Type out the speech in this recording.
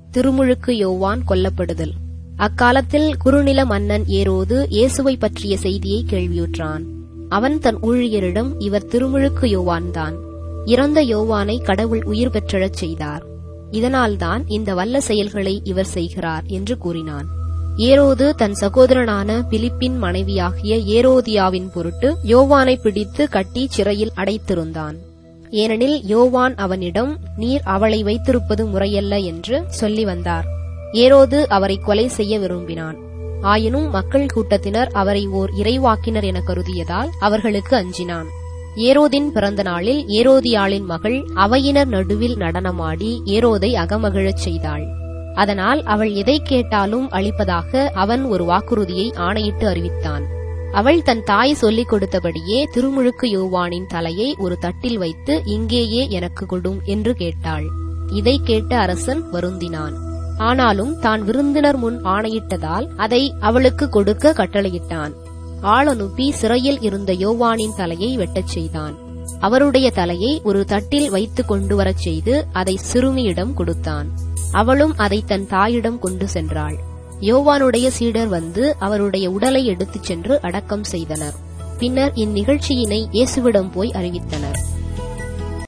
திருமுழுக்கு யோவான் கொல்லப்படுதல். அக்காலத்தில் குறுநில மன்னன் ஏரோது இயேசுவை பற்றிய செய்தியை கேள்வியுற்றான். அவன் தன் ஊழியரிடம், இவர் திருமுழுக்கு யோவான்தான். இறந்த யோவானை கடவுள் உயிர் பெற்றெழச் செய்தார். இதனால்தான் இந்த வல்ல செயல்களை இவர் செய்கிறார் என்று கூறினான். ஏரோது தன் சகோதரனான பிலிப்பின் மனைவியாகிய ஏரோதியாவின் பொருட்டு யோவானை பிடித்து கட்டி சிறையில் அடைத்திருந்தான். ஏனெனில் யோவான் அவனிடம், நீர் அவளை வைத்திருப்பது முறையல்ல என்று சொல்லி வந்தார். ஏரோது அவரை கொலை செய்ய விரும்பினான். ஆயினும் மக்கள் கூட்டத்தினர் அவரை ஓர் இறைவாக்கினர் என கருதியதால் அவர்களுக்கு அஞ்சினான். ஏரோதின் பிறந்த நாளில் ஏரோதியாளின் மகள் அவையினர் நடுவில் நடனமாடி ஏரோதை அகமகிழச் செய்தாள். அதனால் அவள் எதை கேட்டாலும் அளிப்பதாக அவன் ஒரு வாக்குறுதியை ஆணையிட்டு அறிவித்தான். அவள் தன் தாய் சொல்லிக் கொடுத்தபடியே திருமுழுக்கு யோவானின் தலையை ஒரு தட்டில் வைத்து, இங்கேயே எனக்கு கொடும் என்று கேட்டாள். இதை கேட்ட அரசன் வருந்தினான். ஆனாலும் தான் விருந்தினர் முன் ஆணையிட்டதால் அதை அவளுக்கு கொடுக்க கட்டளையிட்டான். ஆள் அனுப்பி சிறையில் இருந்த யோவானின் தலையை வெட்டச் செய்தான். அவருடைய தலையை ஒரு தட்டில் வைத்து கொண்டு வரச் செய்து அதை சிறுமியிடம் கொடுத்தான். அவளும் அதை தன் தாயிடம் கொண்டு சென்றாள். யோவானுடைய சீடர் வந்து அவருடைய உடலை எடுத்துச் சென்று அடக்கம் செய்தனர். பின்னர் இந்நிகழ்ச்சியினை இயேசுவிடம் போய் அறிவித்தனர்.